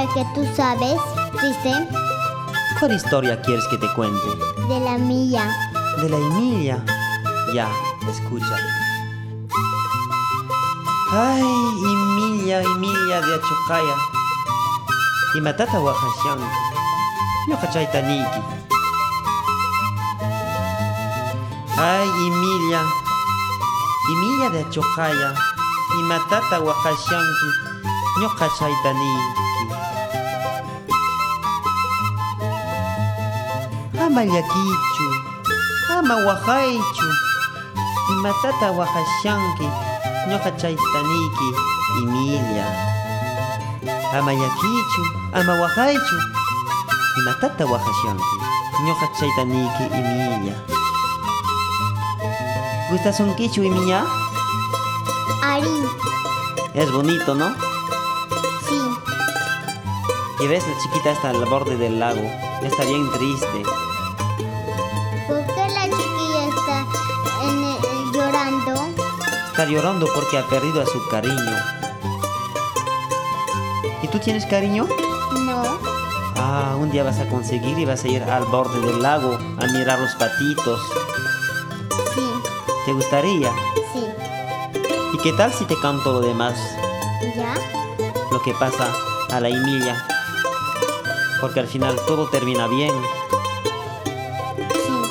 historia que tú sabes, triste, ¿Cuál historia quieres que te cuente? de la mía. De la Emilia. Ya, escucha. Ay, Emilia de Achocaya. Y matata Oaxacanqui. Yo cachaitaniki. Ay, Emilia de Achocaya. Y matata Oaxacanqui. Yo cachaitaniki. Ama llakichu, ama wajaychu, imatata wajashanki, ñoqa chaytaniki, Emilia. Ama llakichu, ama wajaychu, imatata wajashanki, ñoqa chaytaniki, Emilia. ¿Gustas un quichu, Emilia? Ari, Es bonito, ¿no? sí. Y ves, la chiquita está al borde del lago, está bien triste. ¿Por qué la chiquilla está llorando? Está llorando porque ha perdido a su cariño. ¿Y tú tienes cariño? No, Ah, un día vas a conseguir y vas a ir al borde del lago a mirar los patitos. sí, ¿Te gustaría? sí. ¿Y qué tal si te canto lo demás? ¿Ya? Lo que pasa a la Emilia. Porque al final todo termina bien. Sí.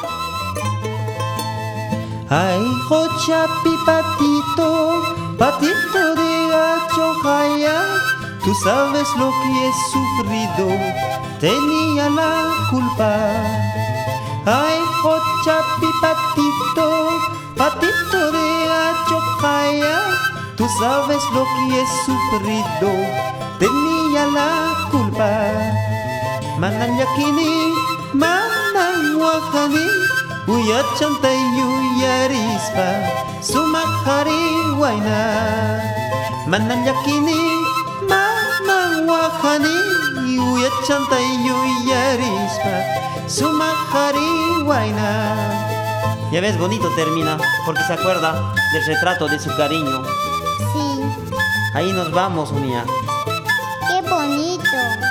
Ay, Jochapi patito, patito de Achojaya, tú sabes lo que he sufrido, tenía la culpa. Ay, Jochapi patito, patito de Achojaya, tú sabes lo que he sufrido, tenía la culpa. Manan yakini, manan wahani, uyachanta yuyarispa, sumakari waina. Manan yakini, manan wahani, uyachanta yuyarispa, sumakari waina. Ya ves, bonito termina, porque se acuerda del retrato de su cariño. Sí. Ahí nos vamos, Unia. Qué bonito.